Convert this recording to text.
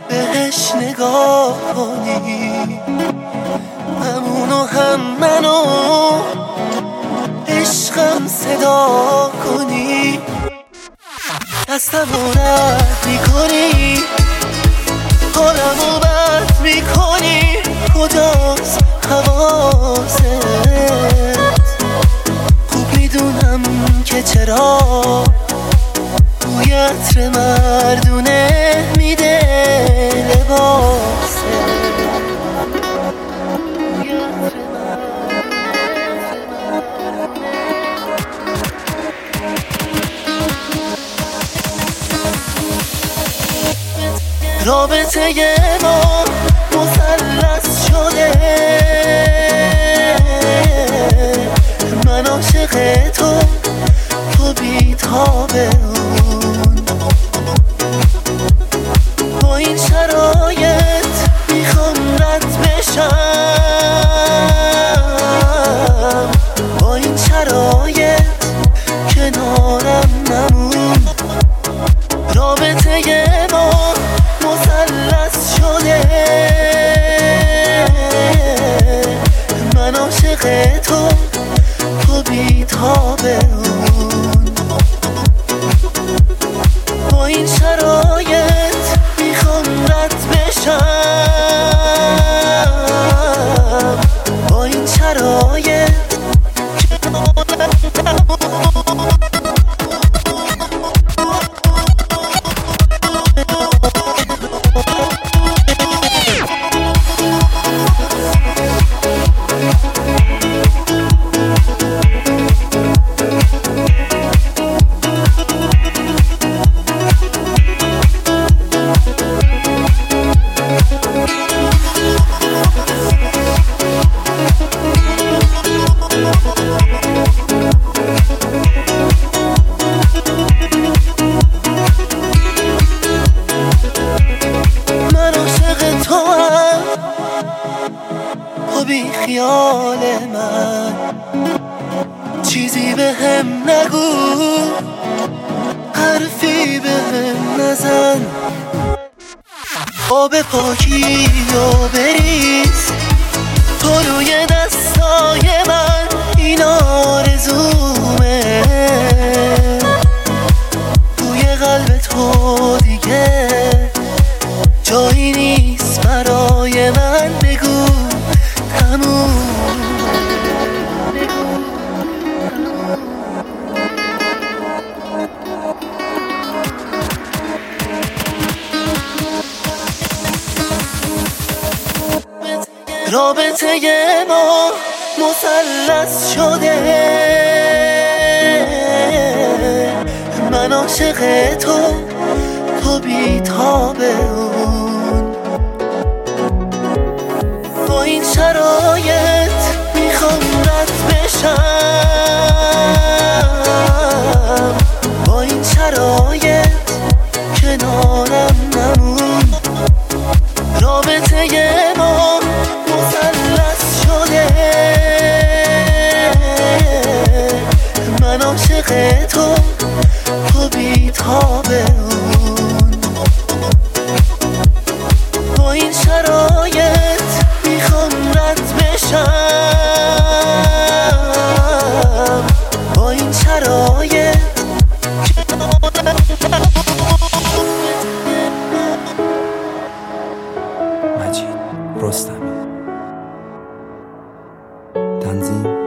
بهش نگاه کنی، همونو هم منو عشقم صدا کنی. دستمو رد میکنی، حالمو بد میکنی، کجاست حواست؟ خوب میدونم که چرا بوی عطر مردونه میده لباسه. رابطه ما مثلث شده، من عاشق تو، تو بی‌تابه اون. با این شرایط میخوام رد بشم، با این شرایط کنارم نمون. رابطه ما مثلث شده، من عاشق تو، تو بی‌تابه اون. با این شرایط میخوام رد بشم، با این شرایط بی خیال من، چیزی به هم نگو، حرفی به هم نزن. آب پاکی و بریز تو روی دستای من، این آرزومه. توی قلب تو دیگه جایی نیست برای من، بگو تموم. رابطه ما مثلث شده، من عاشق تو، تو بی‌تابه اون. با این شرایط میخوام رد بشم، با این شرایط کنارم نمون. رابطه ما مثلث شده، من عاشق تو، تو بی‌تابه اون. با این شرایط میخوام رد بشم، با این شرایط مجید رستمی. تنظیم